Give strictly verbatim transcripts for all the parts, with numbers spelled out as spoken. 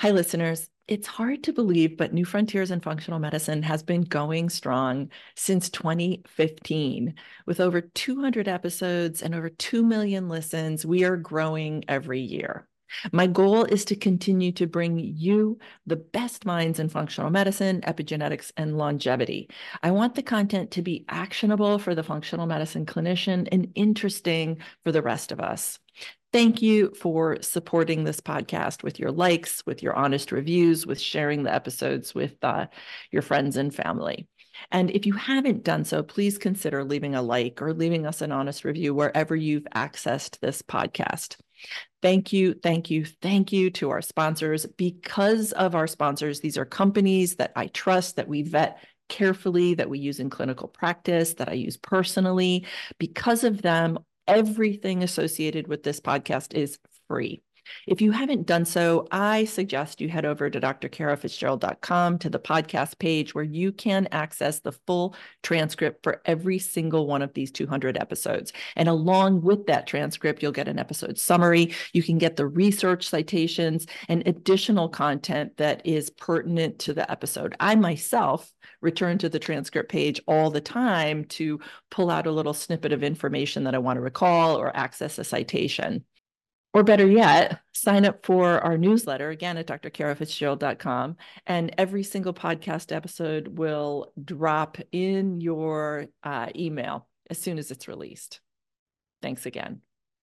Hi, listeners. It's hard to believe, but New Frontiers in Functional Medicine has been going strong since twenty fifteen. With over two hundred episodes and over two million listens, we are growing every year. My goal is to continue to bring you the best minds in functional medicine, epigenetics, and longevity. I want the content to be actionable for the functional medicine clinician and interesting for the rest of us. Thank you for supporting this podcast with your likes, with your honest reviews, with sharing the episodes with uh, your friends and family. And if you haven't done so, please consider leaving a like or leaving us an honest review wherever you've accessed this podcast. Thank you, thank you, thank you to our sponsors. Because of our sponsors, these are companies that I trust, that we vet carefully, that we use in clinical practice, that I use personally. Because of them, everything associated with this podcast is free. If you haven't done so, I suggest you head over to d r kara fitzgerald dot com to the podcast page where you can access the full transcript for every single one of these two hundred episodes. And along with that transcript, you'll get an episode summary. You can get the research citations and additional content that is pertinent to the episode. I myself return to the transcript page all the time to pull out a little snippet of information that I want to recall or access a citation. Or better yet, sign up for our newsletter, again, at d r kara fitzgerald dot com, and every single podcast episode will drop in your uh, email as soon as it's released. Thanks again.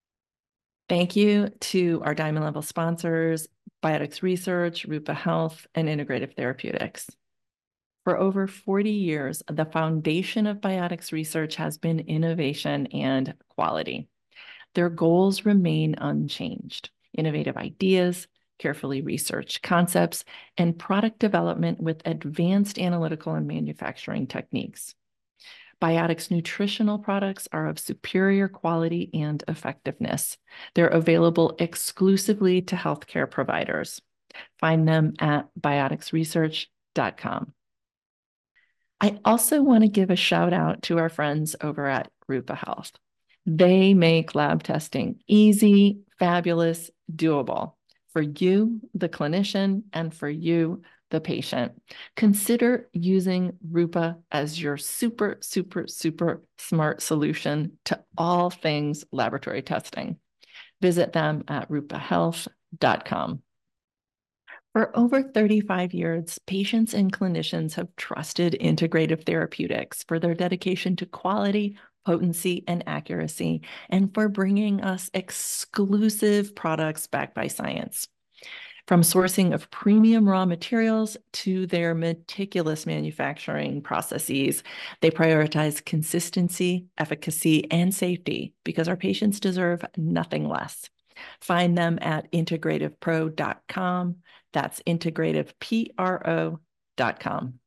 Thank you to our Diamond Level sponsors, Biotics Research, Rupa Health, and Integrative Therapeutics. For over forty years, the foundation of Biotics Research has been innovation and quality. Their goals remain unchanged: innovative ideas, carefully researched concepts, and product development with advanced analytical and manufacturing techniques. Biotics nutritional products are of superior quality and effectiveness. They're available exclusively to healthcare providers. Find them at biotics research dot com. I also want to give a shout out to our friends over at Rupa Health. They make lab testing easy, fabulous, doable for you, the clinician, and for you, the patient. Consider using Rupa as your super, super, super smart solution to all things laboratory testing. Visit them at rupa health dot com. For over thirty-five years, patients and clinicians have trusted Integrative Therapeutics for their dedication to quality, potency, and accuracy, and for bringing us exclusive products backed by science. From sourcing of premium raw materials to their meticulous manufacturing processes, they prioritize consistency, efficacy, and safety because our patients deserve nothing less. Find them at integrative pro dot com. That's integrative pro dot com.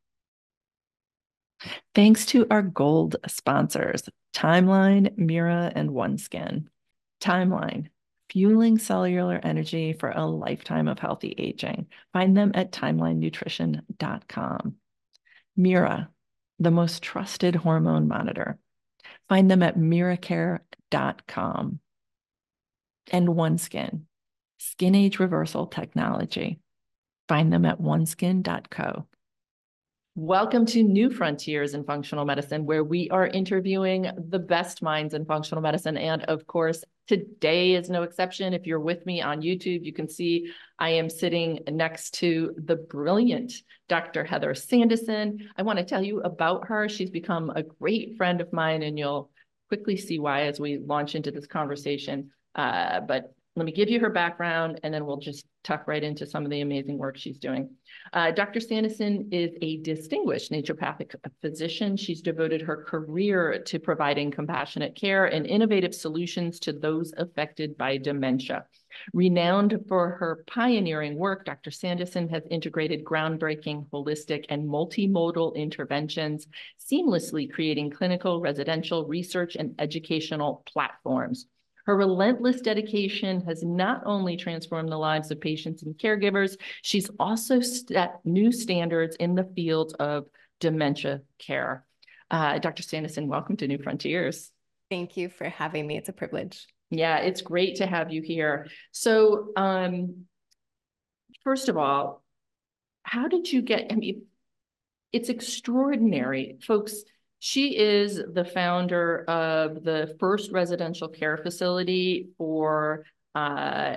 Thanks to our gold sponsors, Timeline, Mira, and OneSkin. Timeline, fueling cellular energy for a lifetime of healthy aging. Find them at timeline nutrition dot com. Mira, the most trusted hormone monitor. Find them at miracare dot com. And OneSkin, skin age reversal technology. Find them at oneskin dot co. Welcome to New Frontiers in Functional Medicine, where we are interviewing the best minds in functional medicine. And of course, today is no exception. If you're with me on YouTube, you can see I am sitting next to the brilliant Doctor Heather Sandison. I want to tell you about her. She's become a great friend of mine, and you'll quickly see why as we launch into this conversation. Uh, but let me give you her background, and then we'll just tuck right into some of the amazing work she's doing. Uh, Doctor Sandison is a distinguished naturopathic physician. She's devoted her career to providing compassionate care and innovative solutions to those affected by dementia. Renowned for her pioneering work, Doctor Sandison has integrated groundbreaking, holistic, and multimodal interventions, seamlessly creating clinical, residential, research, and educational platforms. Her relentless dedication has not only transformed the lives of patients and caregivers, she's also set new standards in the field of dementia care. Uh, Doctor Sandison, welcome to New Frontiers. Thank you for having me. It's a privilege. Yeah, it's great to have you here. So um, first of all, how did you get, I mean, it's extraordinary, folks. She is the founder of the first residential care facility for uh,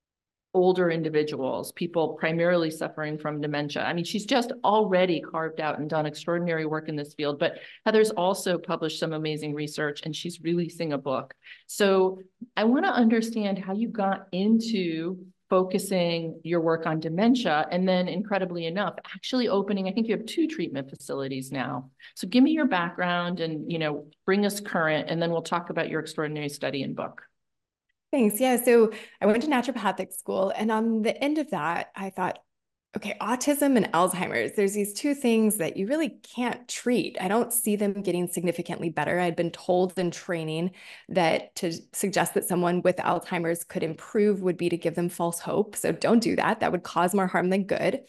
older individuals, people primarily suffering from dementia. I mean, she's just already carved out and done extraordinary work in this field, but Heather's also published some amazing research and she's releasing a book. So I want to understand how you got into focusing your work on dementia, and then incredibly enough, actually opening, I think you have two treatment facilities now. So give me your background and, you know, bring us current, and then we'll talk about your extraordinary study and book. Thanks. Yeah. So I went to naturopathic school, and on the end of that, I thought, okay, autism and Alzheimer's, there's these two things that you really can't treat. I don't see them getting significantly better. I'd been told in training that to suggest that someone with Alzheimer's could improve would be to give them false hope. So don't do that. That would cause more harm than good.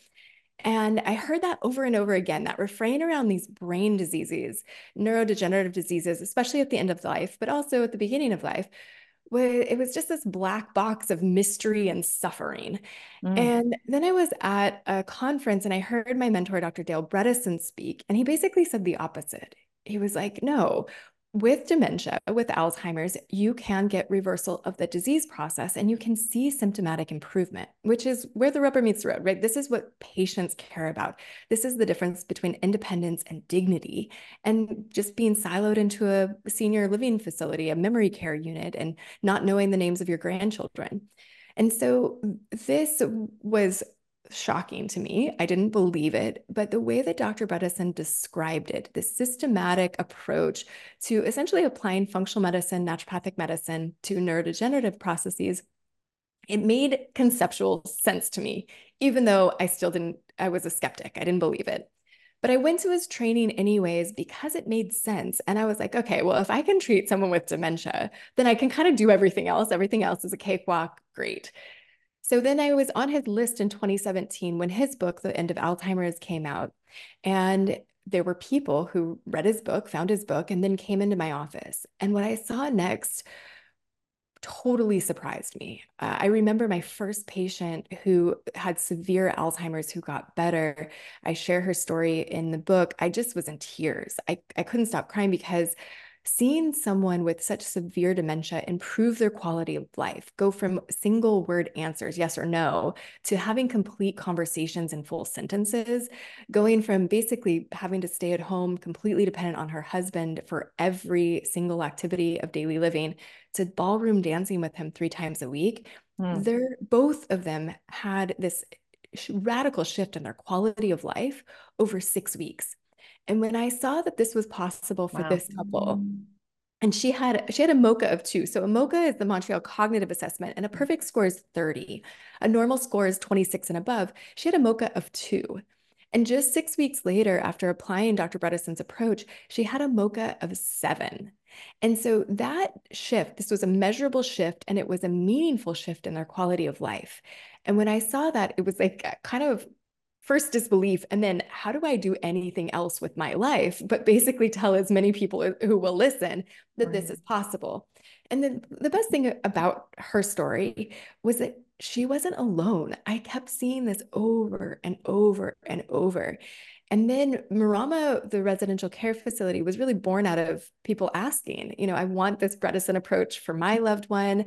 And I heard that over and over again, that refrain around these brain diseases, neurodegenerative diseases, especially at the end of life, but also at the beginning of life. It was just this black box of mystery and suffering. Mm. And then I was at a conference and I heard my mentor, Doctor Dale Bredesen, speak, and he basically said the opposite. He was like, no, with dementia, with Alzheimer's, you can get reversal of the disease process and you can see symptomatic improvement, which is where the rubber meets the road, right? This is what patients care about. This is the difference between independence and dignity, and just being siloed into a senior living facility, a memory care unit, and not knowing the names of your grandchildren. And so this was shocking to me. I didn't believe it, but the way that Doctor Bredesen described it, the systematic approach to essentially applying functional medicine, naturopathic medicine to neurodegenerative processes, it made conceptual sense to me, even though I still didn't, I was a skeptic. I didn't believe it. But I went to his training anyways because it made sense. And I was like, okay, well, if I can treat someone with dementia, then I can kind of do everything else. Everything else is a cakewalk. Great. So then I was on his list in twenty seventeen when his book, The End of Alzheimer's, came out. And there were people who read his book, found his book, and then came into my office. And what I saw next totally surprised me. Uh, I remember my first patient who had severe Alzheimer's who got better. I share her story in the book. I just was in tears. I, I couldn't stop crying because seeing someone with such severe dementia improve their quality of life, go from single word answers, yes or no, to having complete conversations in full sentences, going from basically having to stay at home completely dependent on her husband for every single activity of daily living, to ballroom dancing with him three times a week. Mm. They're, both of them had this radical shift in their quality of life over six weeks. And when I saw that this was possible for wow. this couple, and she had she had a MoCA of two. So a MoCA is the Montreal Cognitive Assessment, and a perfect score is thirty. A normal score is twenty-six and above. She had a MoCA of two. And just six weeks later, after applying Doctor Bredesen's approach, she had a MoCA of seven. And so that shift, this was a measurable shift, and it was a meaningful shift in their quality of life. And when I saw that, it was like kind of first disbelief, and then how do I do anything else with my life, but basically tell as many people who will listen that right. this is possible. And then the best thing about her story was that she wasn't alone. I kept seeing this over and over and over. And then Marama, the residential care facility, was really born out of people asking, you know, I want this Bredesen approach for my loved one.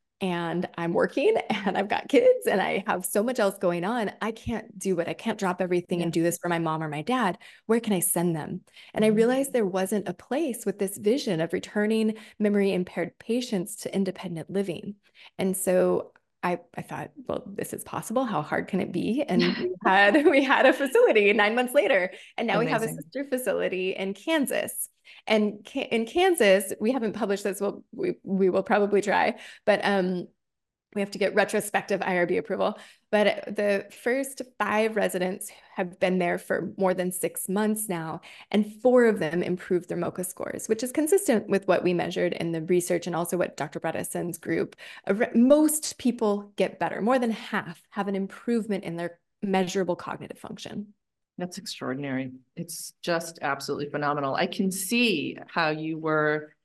And I'm working and I've got kids and I have so much else going on. I can't do it. I can't drop everything yeah. and do this for my mom or my dad. Where can I send them? And I realized there wasn't a place with this vision of returning memory impaired patients to independent living. And so I, I thought, well, this is possible. How hard can it be? And we had we had a facility nine months later, and now Amazing. We have a sister facility in Kansas. And in Kansas, we haven't published this. Well, we we will probably try, but um, we have to get retrospective I R B approval. But the first five residents have been there for more than six months now, and four of them improved their MoCA scores, which is consistent with what we measured in the research and also what Doctor Bredesen's group. Most people get better. More than half have an improvement in their measurable cognitive function. That's extraordinary. It's just absolutely phenomenal. I can see how you were,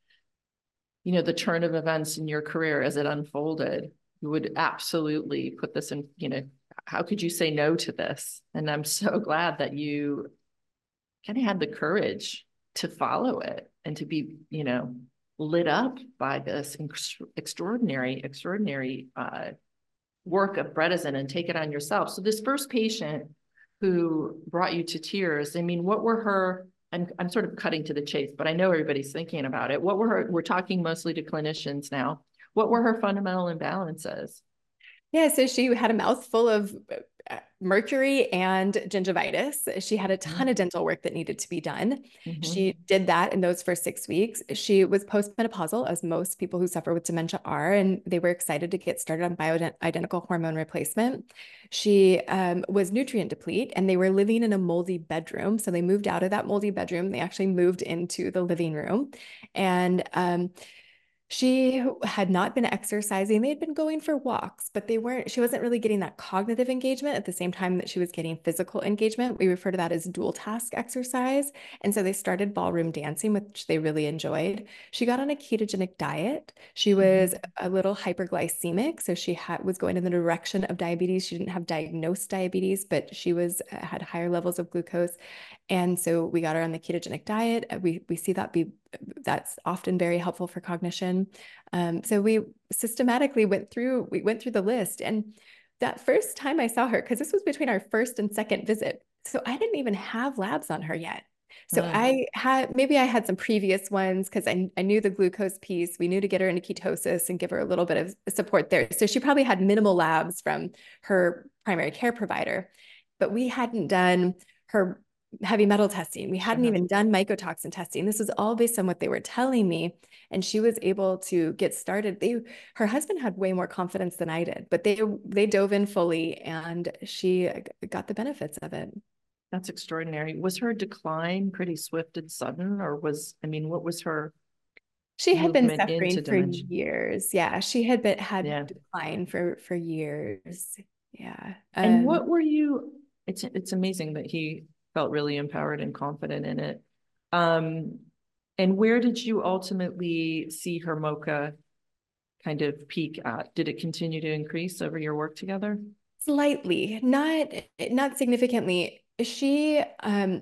you know, the turn of events in your career as it unfolded. You would absolutely put this in, you know, how could you say no to this? And I'm so glad that you kind of had the courage to follow it and to be, you know, lit up by this ex extraordinary, extraordinary uh, work of Bredesen and take it on yourself. So this first patient who brought you to tears, I mean, what were her, I'm, I'm sort of cutting to the chase, but I know everybody's thinking about it. What were her, we're talking mostly to clinicians now. What were her fundamental imbalances? Yeah, so she had a mouth full of uh, mercury and gingivitis. She had a ton Mm-hmm. of dental work that needed to be done. Mm-hmm. She did that in those first six weeks. She was postmenopausal, as most people who suffer with dementia are, and they were excited to get started on bioidentical hormone replacement. She um, was nutrient deplete, and they were living in a moldy bedroom. So they moved out of that moldy bedroom. They actually moved into the living room. And um, she had not been exercising. They had been going for walks, but they weren't, she wasn't really getting that cognitive engagement at the same time that she was getting physical engagement. We refer to that as dual task exercise. And so they started ballroom dancing, which they really enjoyed. She got on a ketogenic diet. She was mm-hmm. a little hyperglycemic. So she had, was going in the direction of diabetes. She didn't have diagnosed diabetes, but she was had higher levels of glucose. And so we got her on the ketogenic diet. We, we see that be, that's often very helpful for cognition. Um, so we systematically went through, we went through the list. And that first time I saw her, because this was between our first and second visit, so I didn't even have labs on her yet. So mm. I had, maybe I had some previous ones because I, I knew the glucose piece. We knew to get her into ketosis and give her a little bit of support there. So she probably had minimal labs from her primary care provider, but we hadn't done her heavy metal testing. We hadn't uh-huh. even done mycotoxin testing. This was all based on what they were telling me. And she was able to get started. They, her husband had way more confidence than I did, but they, they dove in fully and she got the benefits of it. That's extraordinary. Was her decline pretty swift and sudden, or was, I mean, what was her She had been suffering for years. Yeah. She had been, had yeah. decline for, for years. Yeah. Um, and what were you, it's, it's amazing that he felt really empowered and confident in it. Um, and where did you ultimately see her MoCA kind of peak at? Did it continue to increase over your work together? Slightly, not, not significantly. She, um,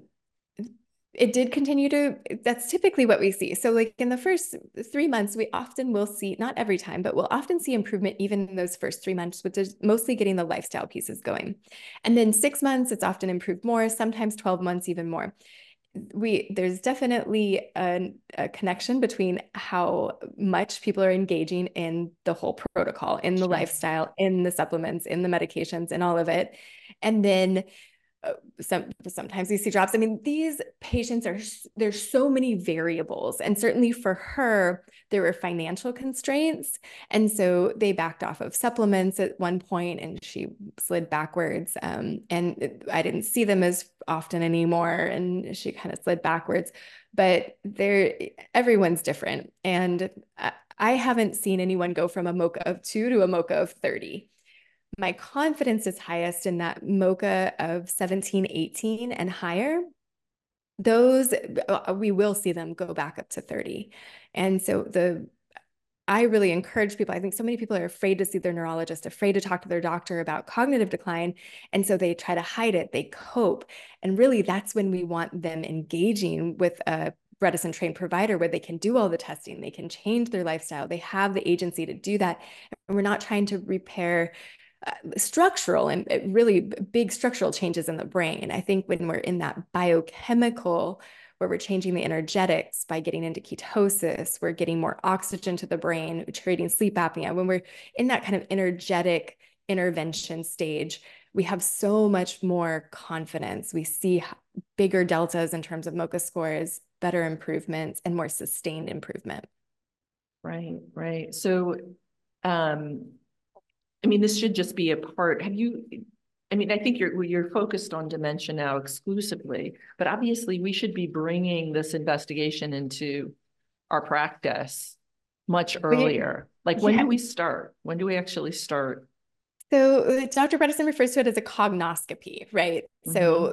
it did continue to, that's typically what we see. So like in the first three months, we often will see, not every time, but we'll often see improvement even in those first three months, which is mostly getting the lifestyle pieces going. And then six months, it's often improved more, sometimes twelve months, even more. We, there's definitely a, a connection between how much people are engaging in the whole protocol, in the sure. lifestyle, in the supplements, in the medications, and all of it. And then Some, sometimes we see drops. I mean, these patients are, there's so many variables. And certainly for her, there were financial constraints. And so they backed off of supplements at one point and she slid backwards. Um, and it, I didn't see them as often anymore. And she kind of slid backwards. But they're, everyone's different. And I, I haven't seen anyone go from a MoCA of two to a MoCA of thirty. My confidence is highest in that MoCA of seventeen, eighteen and higher. Those, we will see them go back up to thirty. And so the, I really encourage people, I think so many people are afraid to see their neurologist, afraid to talk to their doctor about cognitive decline. And so they try to hide it, they cope. And really that's when we want them engaging with a Bredesen trained provider where they can do all the testing, they can change their lifestyle, they have the agency to do that. And we're not trying to repair Uh, structural and really big structural changes in the brain. I think when we're in that biochemical, where we're changing the energetics by getting into ketosis, we're getting more oxygen to the brain, treating sleep apnea. When we're in that kind of energetic intervention stage, we have so much more confidence. We see bigger deltas in terms of MoCA scores, better improvements, and more sustained improvement. Right, right. So, um, I mean, this should just be a part. Have you, I mean, I think you're, you're focused on dementia now exclusively, but obviously we should be bringing this investigation into our practice much earlier. Like when yeah. do we start? When do we actually start? So Doctor Bredesen refers to it as a cognoscopy, right? Mm-hmm. So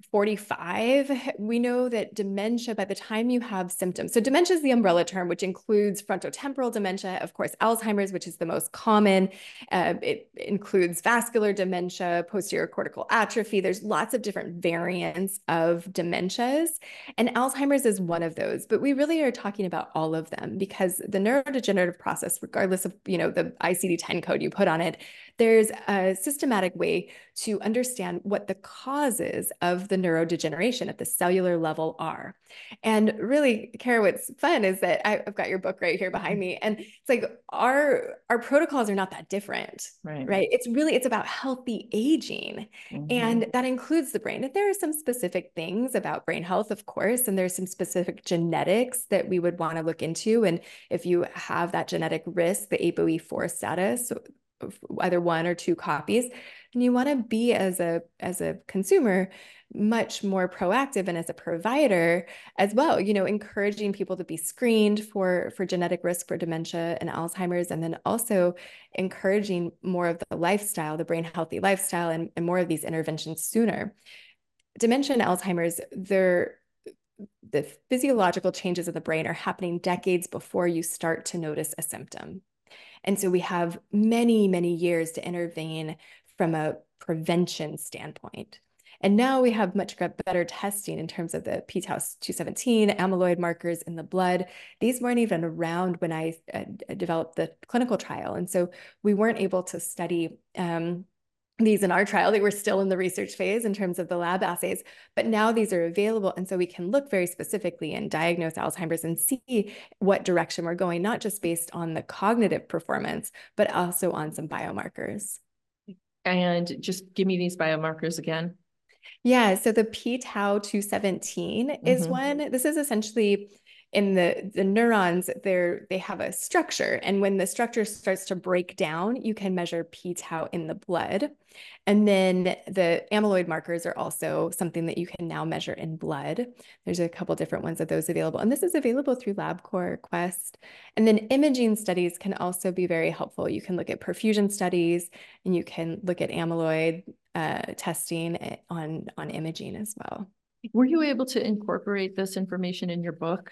forty-five, we know that dementia, by the time you have symptoms, so dementia is the umbrella term, which includes frontotemporal dementia, of course, Alzheimer's, which is the most common. Uh, it includes vascular dementia, posterior cortical atrophy. There's lots of different variants of dementias, and Alzheimer's is one of those. But we really are talking about all of them because the neurodegenerative process, regardless of, you know, the I C D ten code you put on it, there's a systematic way to understand what the causes of the neurodegeneration at the cellular level are. And really, Kara, what's fun is that I, I've got your book right here behind me. And it's like our, our protocols are not that different, right? right? It's really, it's about healthy aging. Mm-hmm. And that includes the brain. And there are some specific things about brain health, of course, and there's some specific genetics that we would want to look into. And if you have that genetic risk, the A P O E four status, either one or two copies, and you want to be as a as a consumer much more proactive, and as a provider as well, you know, encouraging people to be screened for for genetic risk for dementia and Alzheimer's, and then also encouraging more of the lifestyle, the brain healthy lifestyle, and, and more of these interventions sooner. Dementia and Alzheimer's, they're the physiological changes in the brain are happening decades before you start to notice a symptom. And so we have many, many years to intervene from a prevention standpoint. And now we have much better testing in terms of the p tau two seventeen, amyloid markers in the blood. These weren't even around when I uh, developed the clinical trial. And so we weren't able to study um, these in our trial. They were still in the research phase in terms of the lab assays, but now these are available. And so we can look very specifically and diagnose Alzheimer's and see what direction we're going, not just based on the cognitive performance, but also on some biomarkers. And just give me these biomarkers again. Yeah, so the p tau two seventeen mm-hmm. is one. This is essentially in the, the neurons, they're, they have a structure. And when the structure starts to break down, you can measure p tau in the blood. And then the amyloid markers are also something that you can now measure in blood. There's a couple different ones of those available. And this is available through LabCorp, Quest. And then imaging studies can also be very helpful. You can look at perfusion studies, and you can look at amyloid uh, testing on, on imaging as well. Were you able to incorporate this information in your book?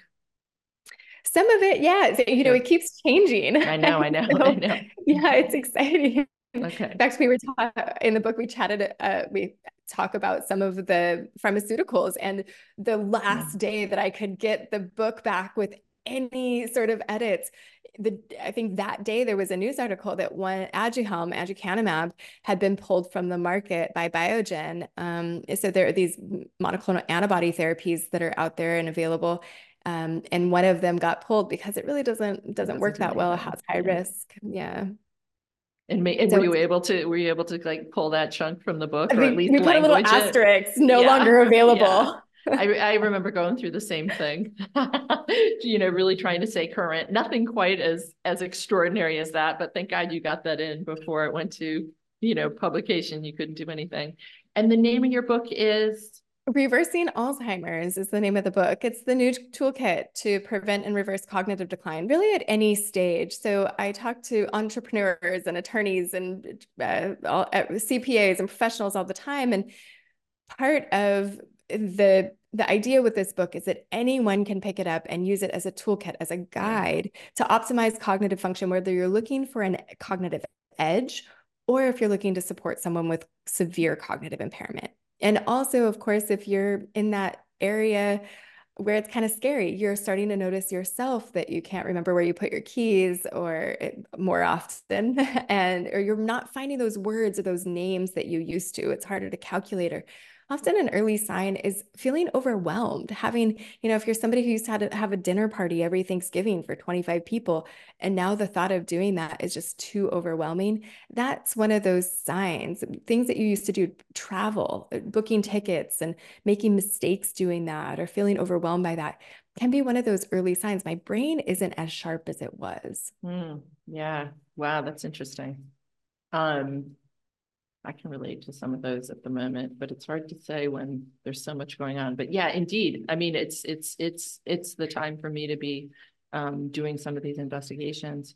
Some of it, yeah. So, you know, it keeps changing. I know, I know, so, I know. Yeah, it's exciting. Okay. In fact, we were in the book, we chatted, uh, we talk about some of the pharmaceuticals, and the last yeah. day that I could get the book back with any sort of edits, the, I think that day there was a news article that one Aduhelm, aducanumab, had been pulled from the market by Biogen. Um, so there are these monoclonal antibody therapies that are out there and available. Um, and one of them got pulled because it really doesn't doesn't work that well. It has high yeah. risk. Yeah. And, may, and so were you able to were you able to like pull that chunk from the book, I or at least we put a little asterisk, no yeah. longer available. Yeah. I, I remember going through the same thing, you know, really trying to stay current. Nothing quite as as extraordinary as that, but thank God you got that in before it went to, you know, publication. You couldn't do anything. And the name of your book is? Reversing Alzheimer's is the name of the book. It's the new toolkit to prevent and reverse cognitive decline, really at any stage. So I talk to entrepreneurs and attorneys and uh, all, uh, C P As and professionals all the time. And part of the the idea with this book is that anyone can pick it up and use it as a toolkit, as a guide to optimize cognitive function, whether you're looking for an cognitive edge or if you're looking to support someone with severe cognitive impairment. And also, of course, if you're in that area where it's kind of scary, you're starting to notice yourself that you can't remember where you put your keys or more often, and or you're not finding those words or those names that you used to. It's harder to calculate. Or often an early sign is feeling overwhelmed, having, you know, if you're somebody who used to have, to have a dinner party every Thanksgiving for twenty-five people, and now the thought of doing that is just too overwhelming, that's one of those signs. Things that you used to do, travel, booking tickets and making mistakes doing that, or feeling overwhelmed by that, can be one of those early signs. My brain isn't as sharp as it was. Mm, yeah. Wow. That's interesting. Um, I can relate to some of those at the moment, but it's hard to say when there's so much going on. But yeah, indeed. I mean, it's it's it's it's the time for me to be um, doing some of these investigations.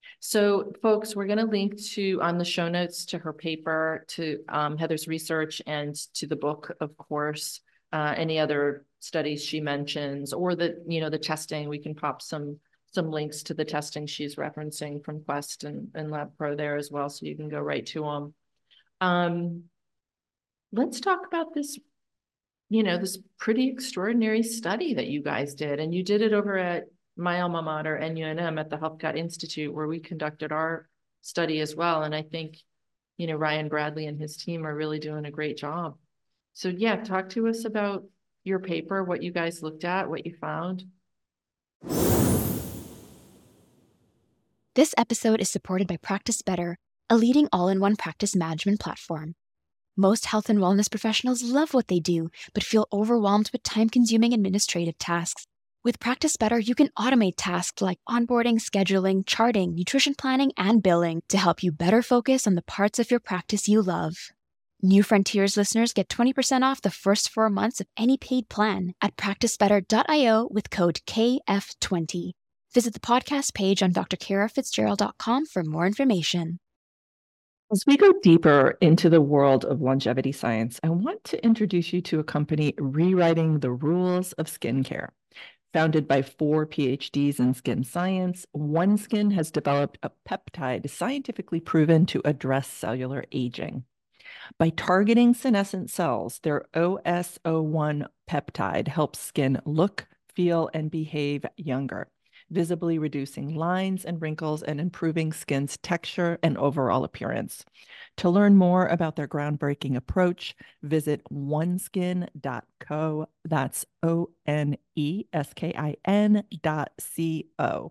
So folks, we're going to link to on the show notes to her paper, to um, Heather's research, and to the book, of course. uh, any other studies she mentions, or the, you know, the testing. We can pop some some links to the testing she's referencing from Quest and, and LabPro there as well, so you can go right to them. Um, let's talk about this, you know, this pretty extraordinary study that you guys did. And you did it over at my alma mater, N U N M, at the HealthCat Institute, where we conducted our study as well. And I think, you know, Ryan Bradley and his team are really doing a great job. So yeah, talk to us about your paper, what you guys looked at, what you found. This episode is supported by Practice Better, a leading all-in-one practice management platform. Most health and wellness professionals love what they do, but feel overwhelmed with time-consuming administrative tasks. With Practice Better, you can automate tasks like onboarding, scheduling, charting, nutrition planning, and billing to help you better focus on the parts of your practice you love. New Frontiers listeners get twenty percent off the first four months of any paid plan at practice better dot io with code K F twenty. Visit the podcast page on d r kara fitzgerald dot com for more information. As we go deeper into the world of longevity science, I want to introduce you to a company rewriting the rules of skincare. Founded by four P H Ds in skin science, OneSkin has developed a peptide scientifically proven to address cellular aging. By targeting senescent cells, their O S O one peptide helps skin look, feel, and behave younger, visibly reducing lines and wrinkles and improving skin's texture and overall appearance. To learn more about their groundbreaking approach, visit oneskin dot co. That's O N E S K I N dot C O.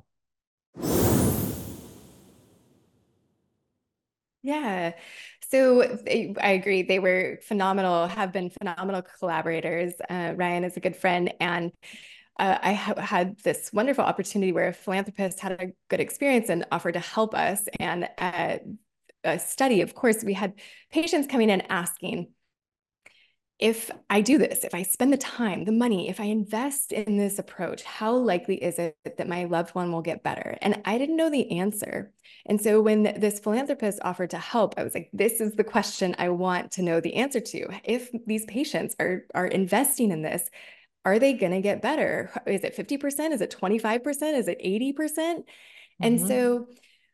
Yeah. So they, I agree. They were phenomenal, have been phenomenal collaborators. Uh, Ryan is a good friend. And uh, I ha had this wonderful opportunity where a philanthropist had a good experience and offered to help us. And uh, a study, of course, we had patients coming in asking, if I do this, if I spend the time, the money, if I invest in this approach, how likely is it that my loved one will get better? And I didn't know the answer. And so when this philanthropist offered to help, I was like, this is the question I want to know the answer to. If these patients are, are investing in this, are they going to get better? Is it fifty percent? Is it twenty-five percent? Is it eighty percent? And Mm-hmm. so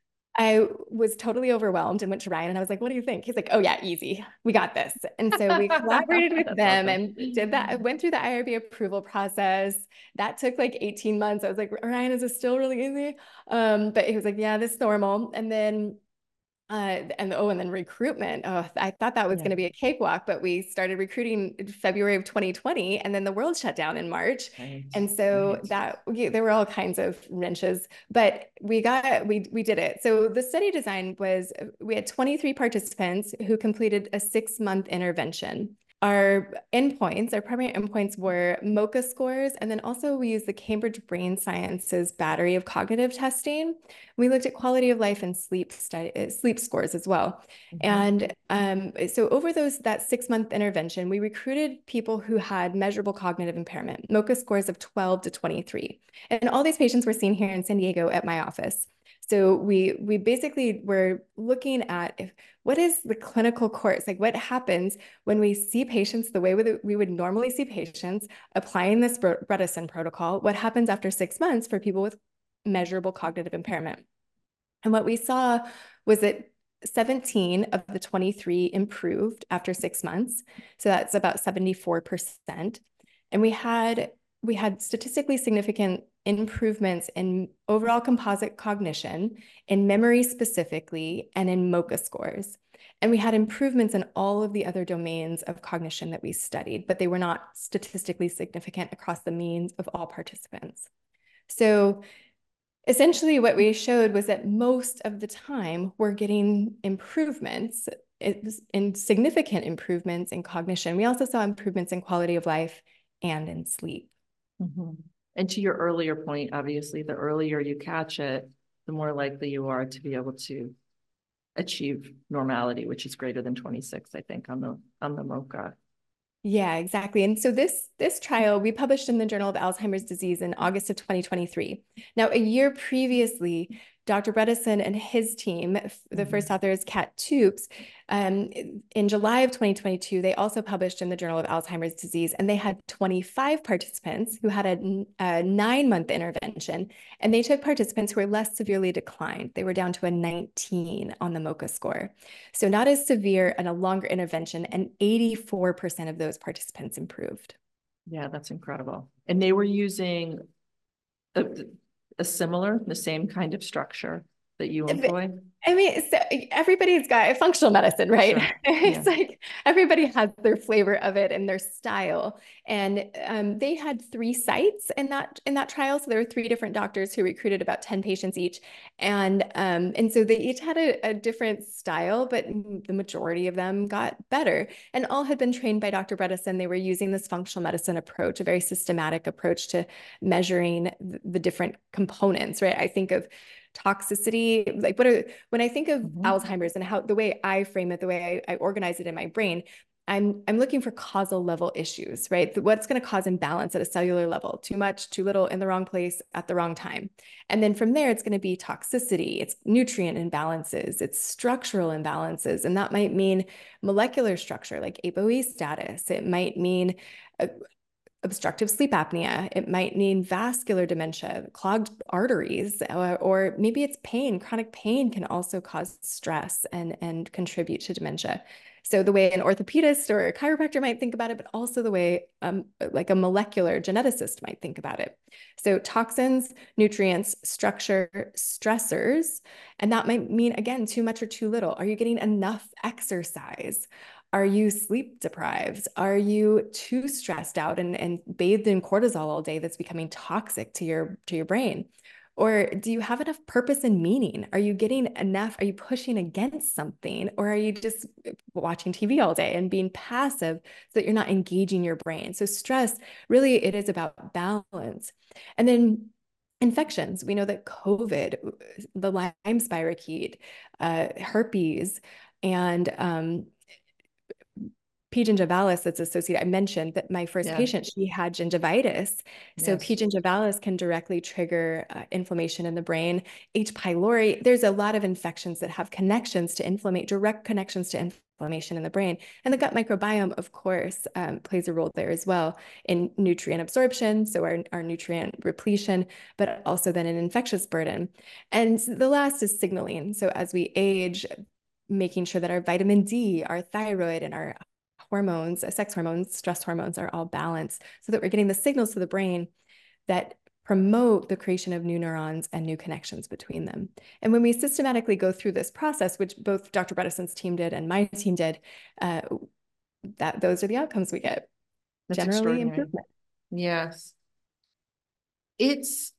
I was totally overwhelmed and went to Ryan and I was like, what do you think? He's like, oh yeah, easy. We got this. And so we collaborated with them awesome. and did that. I went through the I R B approval process. That took like eighteen months. I was like, Ryan, is this still really easy? Um, but he was like, yeah, this is normal. And then Uh, and oh, and then recruitment. Oh, I thought that was yeah. going to be a cakewalk, but we started recruiting in February of twenty twenty, and then the world shut down in March. Right. And so right. that we, there were all kinds of wrenches, but we got we we did it. So the study design was we had twenty-three participants who completed a six-month intervention. Our endpoints, our primary endpoints were MoCA scores, and then also we used the Cambridge Brain Sciences battery of cognitive testing. We looked at quality of life and sleep study, sleep scores as well. Mm-hmm. And um, so over those that six-month intervention, we recruited people who had measurable cognitive impairment, MoCA scores of twelve to twenty-three. And all these patients were seen here in San Diego at my office. So we we basically were looking at if, what is the clinical course, like what happens when we see patients the way we would normally see patients applying this Bredesen protocol, what happens after six months for people with measurable cognitive impairment. And what we saw was that seventeen of the twenty-three improved after six months. So that's about seventy-four percent. And we had we had statistically significant improvements in overall composite cognition, in memory specifically, and in MoCA scores. And we had improvements in all of the other domains of cognition that we studied, but they were not statistically significant across the means of all participants. So essentially what we showed was that most of the time we're getting improvements, in significant improvements in cognition. We also saw improvements in quality of life and in sleep. Mm-hmm. And to your earlier point, obviously, the earlier you catch it, the more likely you are to be able to achieve normality, which is greater than twenty-six, I think, on the on the MoCA. Yeah, exactly. And so this this trial we published in the Journal of Alzheimer's Disease in August of twenty twenty-three. Now, a year previously, Doctor Bredesen and his team, the Mm-hmm. first author is Kat Toops, um, in July of twenty twenty-two, they also published in the Journal of Alzheimer's Disease, and they had twenty-five participants who had a, a nine-month intervention, and they took participants who were less severely declined. They were down to a nineteen on the MoCA score. So not as severe and a longer intervention, and eighty-four percent of those participants improved. Yeah, that's incredible. And they were using a, a similar, the same kind of structure that you employ? I mean, so everybody's got functional medicine, right? Sure. It's Yeah. like everybody has their flavor of it and their style. And um, they had three sites in that in that trial. So there were three different doctors who recruited about ten patients each. And um, and so they each had a, a different style, but the majority of them got better. And all had been trained by Doctor Bredesen. They were using this functional medicine approach, a very systematic approach to measuring the different components, right? I think of toxicity, like what are, when I think of Mhm. Alzheimer's and how the way I frame it, the way I, I organize it in my brain, I'm, I'm looking for causal level issues, right? What's going to cause imbalance at a cellular level? Too much, too little, in the wrong place at the wrong time. And then from there, it's going to be toxicity, it's nutrient imbalances, it's structural imbalances. And that might mean molecular structure, like ApoE status. It might mean uh, obstructive sleep apnea. It might mean vascular dementia, clogged arteries, or, or maybe it's pain. Chronic pain can also cause stress and, and contribute to dementia. So the way an orthopedist or a chiropractor might think about it, but also the way um, like a molecular geneticist might think about it. So toxins, nutrients, structure, stressors, and that might mean, again, too much or too little. Are you getting enough exercise? Are you sleep deprived? Are you too stressed out and, and bathed in cortisol all day that's becoming toxic to your, to your brain? Or do you have enough purpose and meaning? Are you getting enough? Are you pushing against something? Or are you just watching T V all day and being passive so that you're not engaging your brain? So stress, really, it is about balance. And then infections. We know that COVID, the Lyme spirochete, uh, herpes, and um, P. gingivalis that's associated. I mentioned that my first Yeah. patient, she had gingivitis. So Yes. P. gingivalis can directly trigger uh, inflammation in the brain. H. pylori, there's a lot of infections that have connections to inflammate, direct connections to inflammation in the brain. And the gut microbiome, of course, um, plays a role there as well in nutrient absorption, so our, our nutrient repletion, but also then in infectious burden. And the last is signaling. So as we age, making sure that our vitamin D, our thyroid, and our hormones, sex hormones, stress hormones are all balanced so that we're getting the signals to the brain that promote the creation of new neurons and new connections between them. And when we systematically go through this process, which both Doctor Bredesen's team did and my team did, uh, that those are the outcomes we get. That's Generally improvement. Yes. It's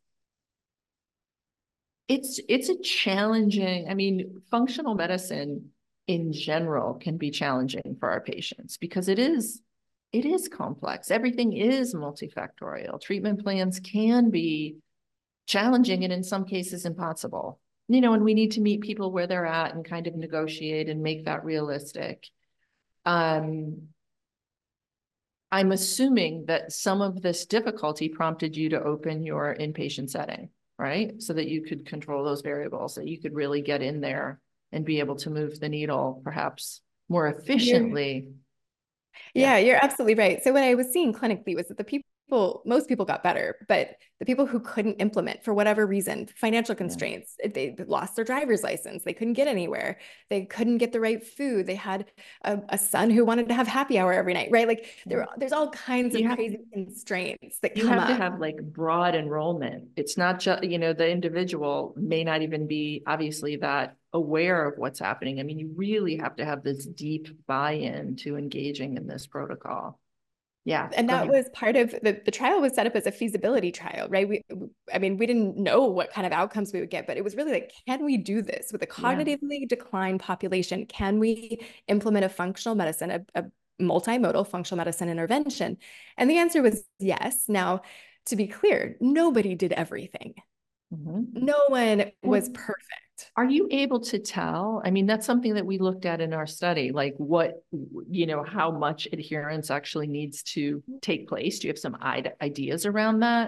it's it's a challenging, I mean, functional medicine in general can be challenging for our patients because it is it is complex. Everything is multifactorial. Treatment plans can be challenging and in some cases impossible. You know, and we need to meet people where they're at and kind of negotiate and make that realistic. Um, I'm assuming that some of this difficulty prompted you to open your inpatient setting, right? So that you could control those variables, that you could really get in there and be able to move the needle perhaps more efficiently. Yeah, yeah, you're absolutely right. So what I was seeing clinically was that the people, most people got better, but the people who couldn't implement for whatever reason, financial constraints, yeah. they lost their driver's license, they couldn't get anywhere, they couldn't get the right food, they had a, a son who wanted to have happy hour every night, right? Like there, there's all kinds you of have, crazy constraints that you come have up. to have like broad enrollment. It's not just, you know, the individual may not even be obviously that aware of what's happening. I mean, you really have to have this deep buy-in to engaging in this protocol. Yeah. And that ahead. was part of the, the trial was set up as a feasibility trial, right? We, I mean, we didn't know what kind of outcomes we would get, but it was really like, can we do this with a cognitively yeah. declined population? Can we implement a functional medicine, a, a multimodal functional medicine intervention? And the answer was yes. Now, to be clear, nobody did everything. Mm-hmm. No one was perfect. Are you able to tell? I mean, that's something that we looked at in our study, like what, you know, how much adherence actually needs to take place. Do you have some ideas around that?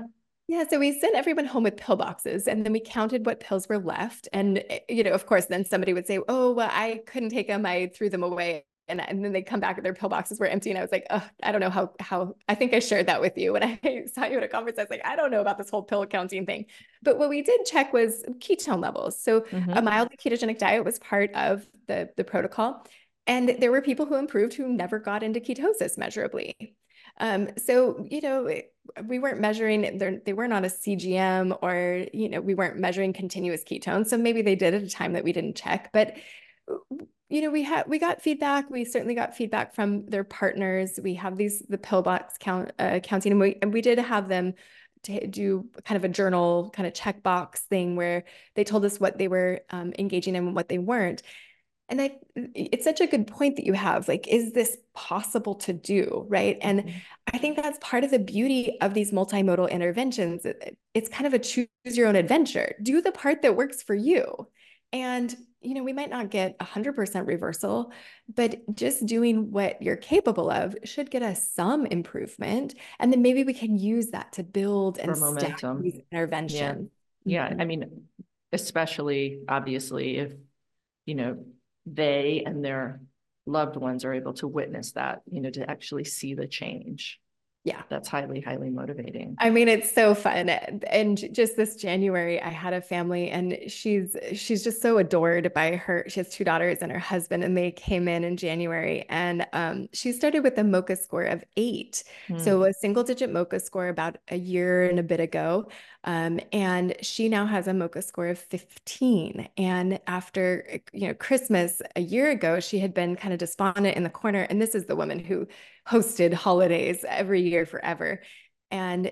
Yeah, so we sent everyone home with pill boxes and then we counted what pills were left. And, you know, of course, then somebody would say, oh, well, I couldn't take them. I threw them away. And, and then they come back and their pill boxes were empty. And I was like, oh, I don't know how, how, I think I shared that with you when I saw you at a conference. I was like, I don't know about this whole pill counting thing. But what we did check was ketone levels. So mm-hmm. a mildly ketogenic diet was part of the, the protocol. And there were people who improved who never got into ketosis measurably. Um, so, you know, we weren't measuring, they weren't on a C G M or, you know, we weren't measuring continuous ketones. So maybe they did at a time that we didn't check, but, you know, we had, we got feedback. We certainly got feedback from their partners. We have these, the pill box count, uh, counting, and we, and we did have them to do kind of a journal kind of checkbox thing where they told us what they were um, engaging in and what they weren't. And I, it's such a good point that you have, like, is this possible to do, right? And mm-hmm. I think that's part of the beauty of these multimodal interventions. It's kind of a choose your own adventure. Do the part that works for you. And, you know, we might not get one hundred percent reversal, but just doing what you're capable of should get us some improvement. And then maybe we can use that to build and stack these interventions. Yeah. Mm-hmm. yeah. I mean, especially, obviously, if, you know, they and their loved ones are able to witness that, you know, to actually see the change. Yeah. That's highly, highly motivating. I mean, it's so fun. And just this January, I had a family and she's, she's just so adored by her. She has two daughters and her husband, and they came in in January, and um, she started with a MoCA score of eight. Hmm. So a single digit MoCA score about a year and a bit ago. Um, and she now has a MoCA score of fifteen. And after, you know, Christmas a year ago, she had been kind of despondent in the corner. And this is the woman who hosted holidays every year forever. And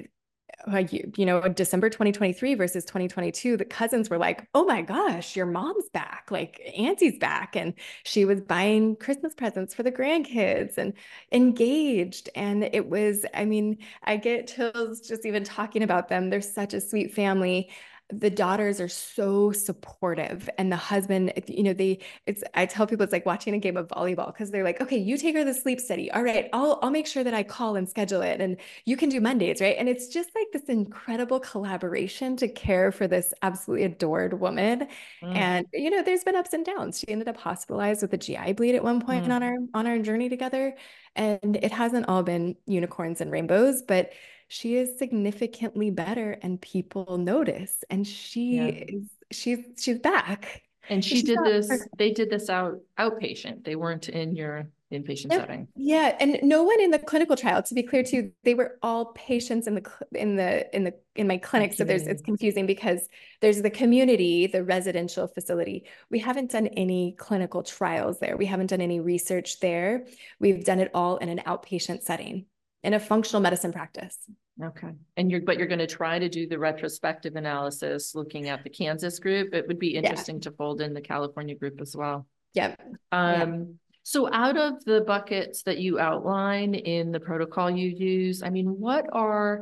you, you know, December twenty twenty-three versus twenty twenty-two, the cousins were like, oh my gosh, your mom's back, like Auntie's back. And she was buying Christmas presents for the grandkids and engaged. And it was, I mean, I get chills just even talking about them. They're such a sweet family. The daughters are so supportive, and the husband, you know, they, it's, I tell people it's like watching a game of volleyball, because they're like, okay, you take her to the sleep study. All right, I'll, I'll make sure that I call and schedule it, and you can do Mondays, right? And it's just like this incredible collaboration to care for this absolutely adored woman. Mm. And, you know, there's been ups and downs. She ended up hospitalized with a G I bleed at one point mm. on our, on our journey together. And it hasn't all been unicorns and rainbows, but she is significantly better and people notice. And she yeah. is, she's, she's back. And she did this, her. they did this out outpatient. They weren't in your inpatient yeah. setting. Yeah. And no one in the clinical trial, to be clear too, they were all patients in the, in the, in the, in my clinic. So there's, it's confusing because there's the community, the residential facility. We haven't done any clinical trials there. We haven't done any research there. We've done it all in an outpatient setting, in a functional medicine practice. Okay. And you're, but you're going to try to do the retrospective analysis looking at the Kansas group. It would be interesting yeah. to fold in the California group as well. Yeah. Um, yeah. So out of the buckets that you outline in the protocol you use, I mean, what are,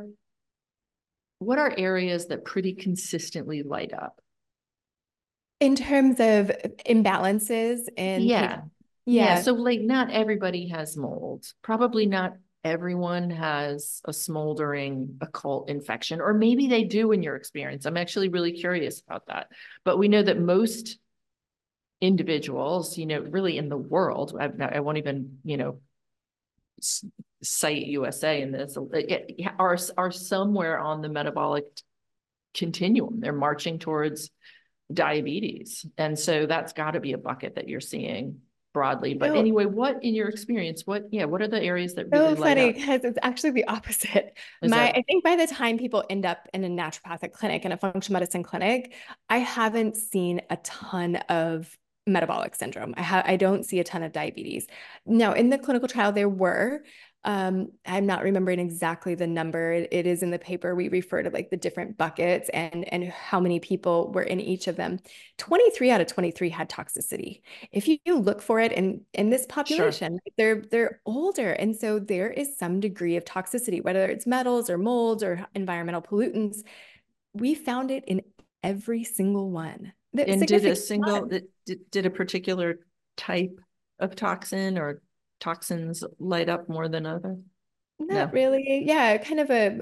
what are areas that pretty consistently light up? In terms of imbalances and yeah. yeah. Yeah. So like not everybody has mold. Probably not everyone has a smoldering occult infection, or maybe they do in your experience. I'm actually really curious about that. But we know that most individuals, you know, really in the world, I, I won't even, you know, cite U S A in this, are, are somewhere on the metabolic continuum. They're marching towards diabetes. And so that's got to be a bucket that you're seeing broadly. But no. anyway, what in your experience, what, yeah, what are the areas that really so funny, because it's actually the opposite. Is My, that... I think by the time people end up in a naturopathic clinic, in a functional medicine clinic, I haven't seen a ton of metabolic syndrome. I have, I don't see a ton of diabetes. Now, in the clinical trial, there were, um, I'm not remembering exactly the number. It, it is in the paper. We refer to like the different buckets and, and how many people were in each of them. twenty-three out of twenty-three had toxicity. If you, you look for it in, in this population, sure. they're, they're older. And so there is some degree of toxicity, whether it's metals or molds or environmental pollutants. We found it in every single one. And did a single, did, did a particular type of toxin or toxins light up more than other? Not no. really. Yeah, kind of a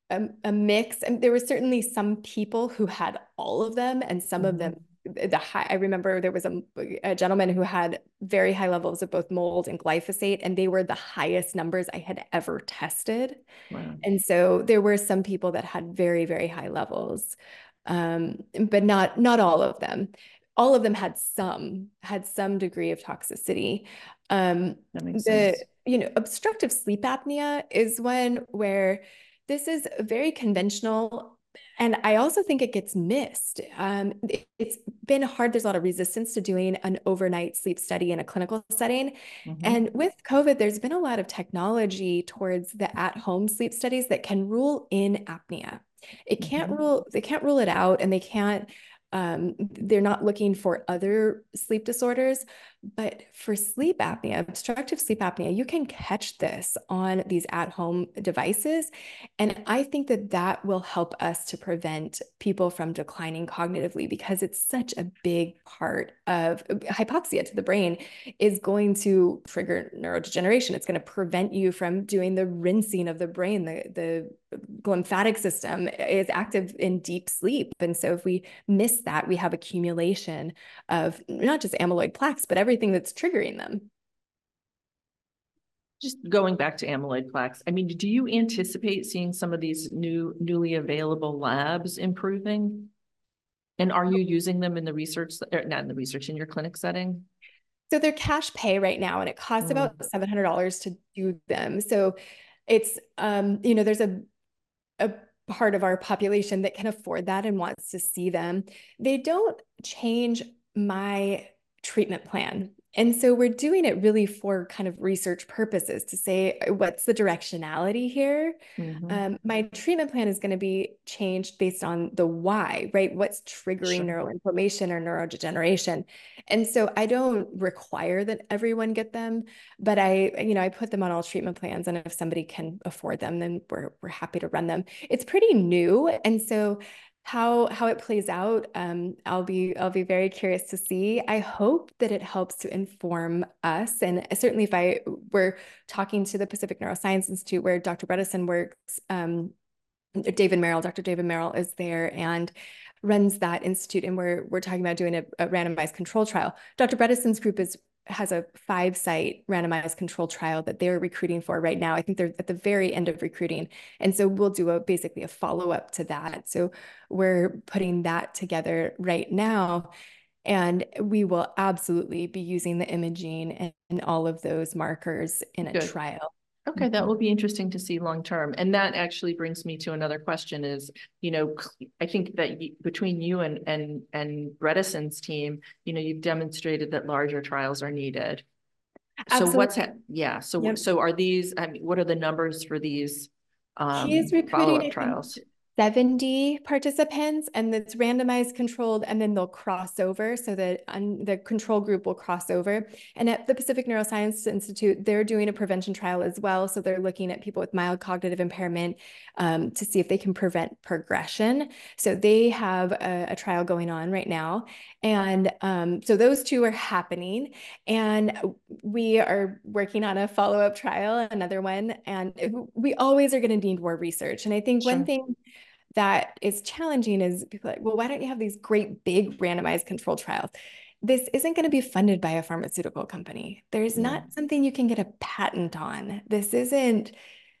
a, a mix. And there were certainly some people who had all of them, and some Mhm. of them, the high, I remember there was a, a gentleman who had very high levels of both mold and glyphosate, and they were the highest numbers I had ever tested. Wow. And so there were some people that had very, very high levels, um, but not not all of them. All of them had some had some degree of toxicity. Um, That makes the sense. you know obstructive sleep apnea is one where this is very conventional, and I also think it gets missed. Um, it, it's been hard. There's a lot of resistance to doing an overnight sleep study in a clinical setting. Mhm. And with COVID, there's been a lot of technology towards the at-home sleep studies that can rule in apnea. It can't Mhm. rule, they can't rule it out, and they can't, um, they're not looking for other sleep disorders. But for sleep apnea, obstructive sleep apnea, you can catch this on these at-home devices. And I think that that will help us to prevent people from declining cognitively, because it's such a big part of hypoxia to the brain is going to trigger neurodegeneration. It's going to prevent you from doing the rinsing of the brain. The, the lymphatic system is active in deep sleep. And so if we miss that, we have accumulation of not just amyloid plaques, but everything that's triggering them. Just going back to amyloid plaques, I mean, do you anticipate seeing some of these new, newly available labs improving? And are you using them in the research, or not in the research, in your clinic setting? So they're cash pay right now, and it costs Mm. about seven hundred dollars to do them. So it's, um, you know, there's a, a part of our population that can afford that and wants to see them. They don't change my treatment plan. And so we're doing it really for kind of research purposes to say, what's the directionality here? Mhm. Um, my treatment plan is going to be changed based on the why, right? What's triggering Sure. neuroinflammation or neurodegeneration? And so I don't require that everyone get them, but I, you know, I put them on all treatment plans. And if somebody can afford them, then we're, we're happy to run them. It's pretty new. And so how how it plays out, um, I'll be I'll be very curious to see. I hope that it helps to inform us, and certainly if I we're talking to the Pacific Neuroscience Institute where Doctor Bredesen works, um, David Merrill, Doctor David Merrill is there and runs that institute, and we're we're talking about doing a, a randomized control trial. Doctor Bredesen's group is has a five-site randomized control trial that they're recruiting for right now. I think they're at the very end of recruiting. And so we'll do a basically a follow-up to that. So we're putting that together right now. And we will absolutely be using the imaging and, and all of those markers in a Good. trial. Okay, that will be interesting to see long term. And that actually brings me to another question is, you know, I think that y between you and and and Bredesen's team, you know, you've demonstrated that larger trials are needed. So Absolutely. what's ha yeah, so Yep. so are these, I mean, what are the numbers for these um He is recruiting, follow-up I think, trials? seventy participants, and it's randomized controlled, and then they'll cross over so that um, the control group will cross over. And at the Pacific Neuroscience Institute, they're doing a prevention trial as well. So they're looking at people with mild cognitive impairment um, to see if they can prevent progression. So they have a, a trial going on right now. And um, so those two are happening. And we are working on a follow-up trial, another one. And we always are going to need more research. And I think Sure. one thing that is challenging is people are like, well, why don't you have these great big randomized control trials? This isn't going to be funded by a pharmaceutical company. There's Yeah. not something you can get a patent on. This isn't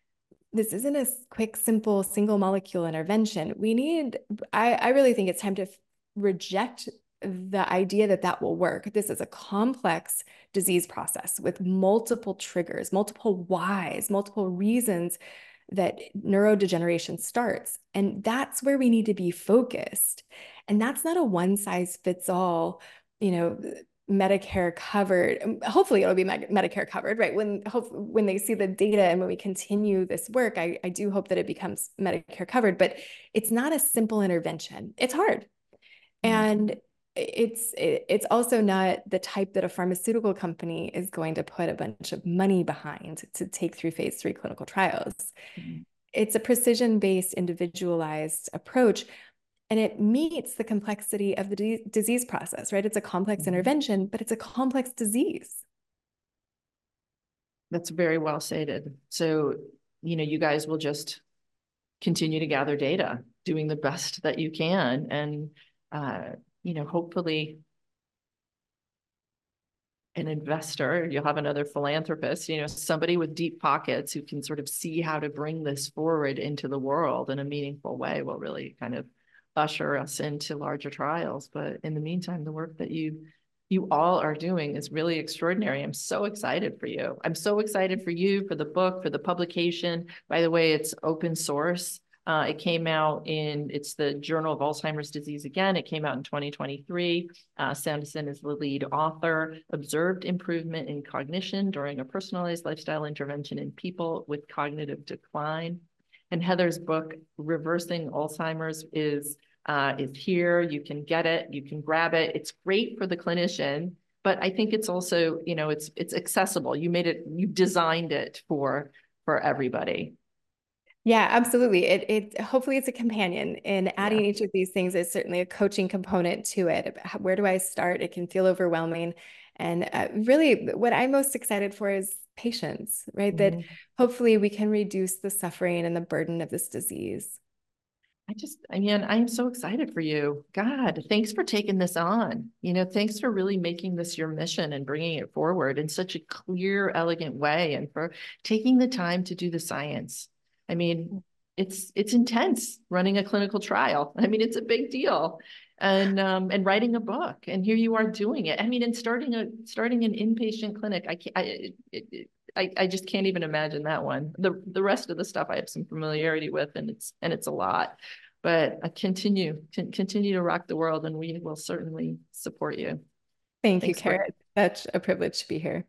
this isn't a quick, simple single molecule intervention. We need, I, I really think it's time to reject the idea that that will work. This is a complex disease process with multiple triggers, multiple whys, multiple reasons that neurodegeneration starts. And that's where we need to be focused. And that's not a one size fits all, you know, Medicare covered. Hopefully it'll be Medicare covered, right? When hope, when they see the data and when we continue this work, I, I do hope that it becomes Medicare covered, but it's not a simple intervention. It's hard. And it's it's also not the type that a pharmaceutical company is going to put a bunch of money behind to take through phase three clinical trials. Mm-hmm. It's a precision-based, individualized approach, and it meets the complexity of the disease process, right? It's a complex mm-hmm. intervention, but it's a complex disease. That's very well stated. So, you know, you guys will just continue to gather data, doing the best that you can. And, uh, you know, hopefully an investor, you'll have another philanthropist, you know, somebody with deep pockets who can sort of see how to bring this forward into the world in a meaningful way will really kind of usher us into larger trials. But in the meantime, the work that you you all are doing is really extraordinary. I'm so excited for you. I'm so excited for you, for the book, for the publication. By the way, it's open source. Uh, it came out in, it's the Journal of Alzheimer's Disease again. It came out in twenty twenty-three. Uh, Sanderson is the lead author. Observed improvement in cognition during a personalized lifestyle intervention in people with cognitive decline. And Heather's book, Reversing Alzheimer's, is uh, is here. You can get it. You can grab it. It's great for the clinician, but I think it's also, you know, it's it's accessible. You made it. You designed it for for everybody. Yeah, absolutely. It it hopefully it's a companion, and adding Yeah. each of these things is certainly a coaching component to it. Where do I start? It can feel overwhelming. And uh, really what I'm most excited for is patience, right? Mm-hmm. That hopefully we can reduce the suffering and the burden of this disease. I just, I mean, I am so excited for you. God, thanks for taking this on. You know, thanks for really making this your mission and bringing it forward in such a clear, elegant way, and for taking the time to do the science. I mean, it's it's intense running a clinical trial. I mean, it's a big deal, and um, and writing a book, and here you are doing it. I mean, and starting a starting an inpatient clinic. I can't. I, it, it, I, I just can't even imagine that one. The the rest of the stuff I have some familiarity with, and it's and it's a lot. But I continue continue to rock the world, and we will certainly support you. Thank Thanks you, Kara. for- Such a privilege to be here.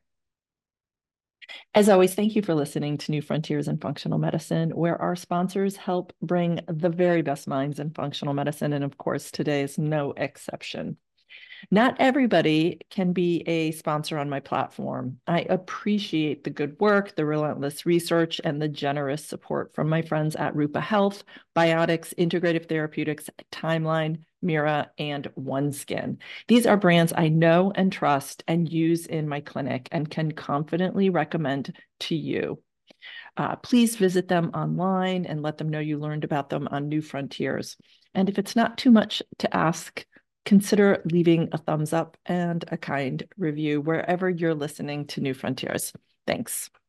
As always, thank you for listening to New Frontiers in Functional Medicine, where our sponsors help bring the very best minds in functional medicine. And of course, today is no exception. Not everybody can be a sponsor on my platform. I appreciate the good work, the relentless research, and the generous support from my friends at Rupa Health, Biotics, Integrative Therapeutics, Timeline, Mira, and OneSkin. These are brands I know and trust and use in my clinic and can confidently recommend to you. Uh, please visit them online and let them know you learned about them on New Frontiers. And if it's not too much to ask, consider leaving a thumbs up and a kind review wherever you're listening to New Frontiers. Thanks.